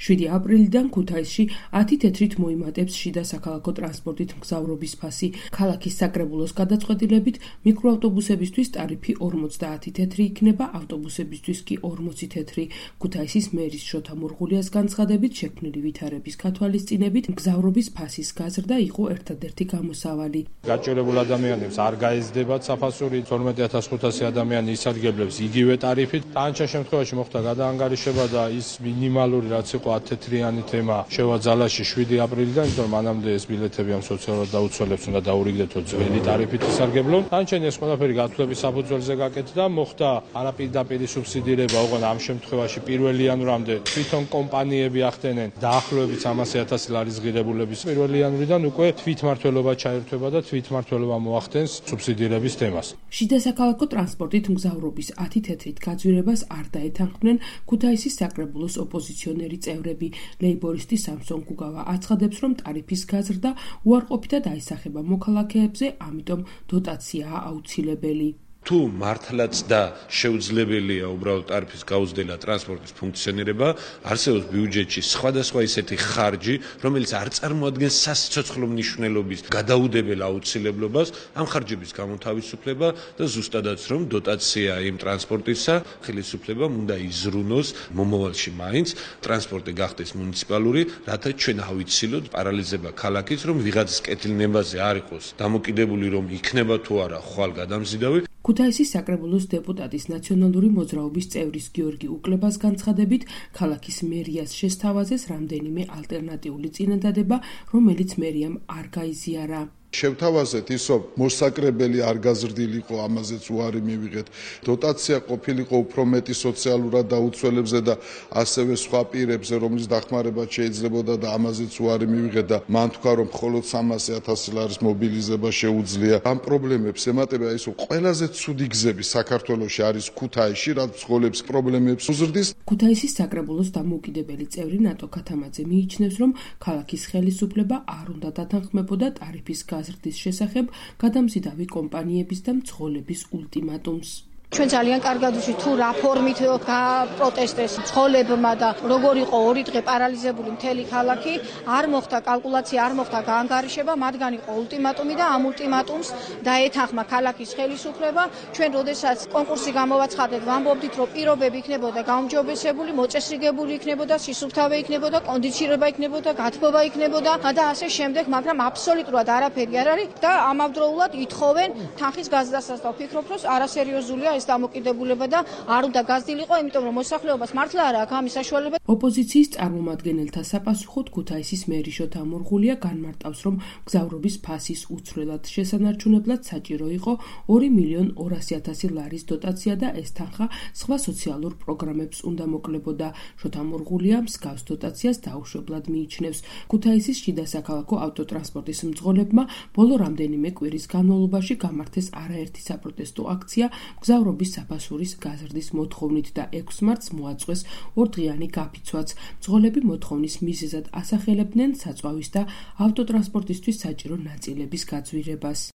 7 აპრილიდან ქუთაისში 10 თეთრით მოიმატებს შიდა საქალაქო ტრანსპორტით მგზავრობის ფასი. ქალაქის საკრებულოს გადაწყვეტილებით მიკროავტობუსებისთვის ტარიფი 50 თეთრი იქნება, ავტობუსებისთვის კი 40 თეთრი. ქუთაისის მერის შოთა მურღულიას განცხადებით, შექმნილი ვითარების გათვალისწინებით მგზავრობის ფასის გაზრდა იყო ერთადერთი გამოსავალი. გაჭირებულ ადამიანებს არ გაეზრდებათ საფასური, 12500 ადამიანი ისარგებლებს იგივე ტარიფით. თანჩა შემთხვევაში მოხდა გადაანგარიშება და ის მინიმალური რაც იყო 10 თეთრიანი თემა შევაძალაში 7 აპრილიდან, იმიტომ რომ მანამდე ეს ბილეთები ამ სოციალურ დაუცველებს უნდა დაურიგდეთო ძველი ტარიფით ისარგებლონ. თანჩენ ეს ყველაფერი გათვლების საფუძველზე გაკეთდა, მოხდა არაპირდაპირი სუბსიდირება, ოღონდ ამ შემთხვევაში 1 იანვრამდე თვითონ კომპანიები ახდენენ დაახლოებით 300,000 ლარის ღირებულების 1 იანვრიდან უკვე თვითმმართველობა ჩაერთვება და თვითმმართველობა მოახდენს სუბსიდირების თემას. შიდა საქალაქო ტრანსპორტით მგზავრობის 10 თეთრით გაძვირებას არ დაეთანხმნენ ქუთაისის საკრებულოს ოპოზიციონერი წევრები. ლეიბორისტი სამსონ გუგავა აცხადებს, რომ ტარიფის გაზრდა უარყოფითად აისახება მოქალაქეებზე, ამიტომ დოტაციაა აუცილებელი. თუ მართლაც და შეუძლებელია უბრალოდ ტარიფის გაუზრდელა ტრანსპორტის ფუნქციონირება, არსებობს ბიუჯეტში სხვადასხვა ისეთი ხარჯი, რომელიც არ წარმოადგენს სასიცოცხლო მნიშვნელობის გადაუდებელ აუცილებლობას, ამ ხარჯების გამოთავისუფლება და ზუსტადაც რომ დოტაცია იმ ტრანსპორტისა, ხელისუფლებამ უნდა იზრუნოს მომავალში მაინც ტრანსპორტი გახდეს მუნიციპალური, რათა ჩვენ ავიცილოთ პარალიზება ქალაქის, რომ ვიღაცის კეთილნებაზე არ იყოს დამოკიდებული, რომ იქნება თუ არა ხვალ გადამზიდავი. ქუთაისის საკრებულოს დეპუტატის ნაციონალური მოძრაობის წევრის გიორგი უკლებას განცხადებით, ქალაქის მერიას შესთავაზეს რამდენიმე ალტერნატიული წინადადება, რომელიც მერიამ არ გაიზიარა. შევთავაზეთ ის, რომ მოსაკრებელი არ გაზრდილიყო, ამაზეც უარი მივიღეთ. დოტაცია ყოფილიყო უფრო მეტი სოციალურად დაუცველებზე და ასევე სხვა პირებზე, რომლის დახმარება შეიძლებოდა და ამაზეც უარი მივიღეთ და მან თქვა, რომ მხოლოდ 300,000 ლარის მობილიზება შეუძლია. ამ პრობლემებს ემატება ის, რომ ყველაზე ცუდი გზები საქართველოში არის ქუთაისში, რაც მძღოლებს პრობლემებს უზრდის. ქუთაისის საკრებულოს დამოუკიდებელი წევრი ნატო ქათამაძე მიიჩნევს, რომ ქალაქის ხელისუფლება არ უნდა დათანხმებოდა ტარიფის გაზრდის შესახებ გადამზიდავი კომპანიების და მძღოლების ულტიმატუმს. ჩვენ ძალიან კარგად ვიცით თუ რა ფორმით გაპროტესტეს მძღოლებმა და როგორ იყო 2 დღე პარალიზებული მთელი ქალაქი, არ მოხდა კალკულაცია, არ მოხდა გაანგარიშება, მათგან იყო ულტიმატუმი და ამ ულტიმატუმს დაეთანხმა ქალაქის ხელისუფლება. ჩვენ როდესაც კონკურსი გამოვაცხადეთ, ვამბობდით, რომ პირობები იქნებოდა გაუმჯობესებული, მოწესრიგებული იქნებოდა, სისუფთავე იქნებოდა, კონდიცირება იქნებოდა, გათბობა იქნებოდა და ასე შემდეგ, მაგრამ აბსოლუტურად არაფერი არ არის და ამავდროულად ითხოვენ თანხის გაზრდასაც და ვფიქრობ, რომ არასერიოზულია დამოკიდებულება და არ უნდა გაზრდილიყო, იმიტომ რომ მოსახლეობას მართლა არ აქვს ამის საშუალება. ოპოზიციის წარმომადგენელთა საპასუხოდ ქუთაისის მერი შოთა მურღულია განმარტავს, რომ მგზავრობის ფასის უცვლელად შესანარჩუნებლად საჭირო იყო 2,200,000 ლარის დოტაცია და ეს თანხა სხვა სოციალურ პროგრამებს უნდა მოკლებოდა. შოთა მურღულია მსგავს დოტაციას დაუშვებლად მიიჩნევს. ქუთაისის შიდა საქალაქო ავტოტრანსპორტის მძღოლებმა ბოლო რამდენიმე კვირის განმავლობაში გამართეს არაერთი საპროტესტო აქცია მგზავრობის საფასურის გაზრდის მოთხოვნით და 6 მარტს მოაწყვეს 2 დღიანი გაფიცვაც. მძღოლები მოთხოვნის მიზეზად ასახელებდნენ საწვავის და ავტოტრანსპორტისთვის საჭირო ნაწილების გაძვირებას.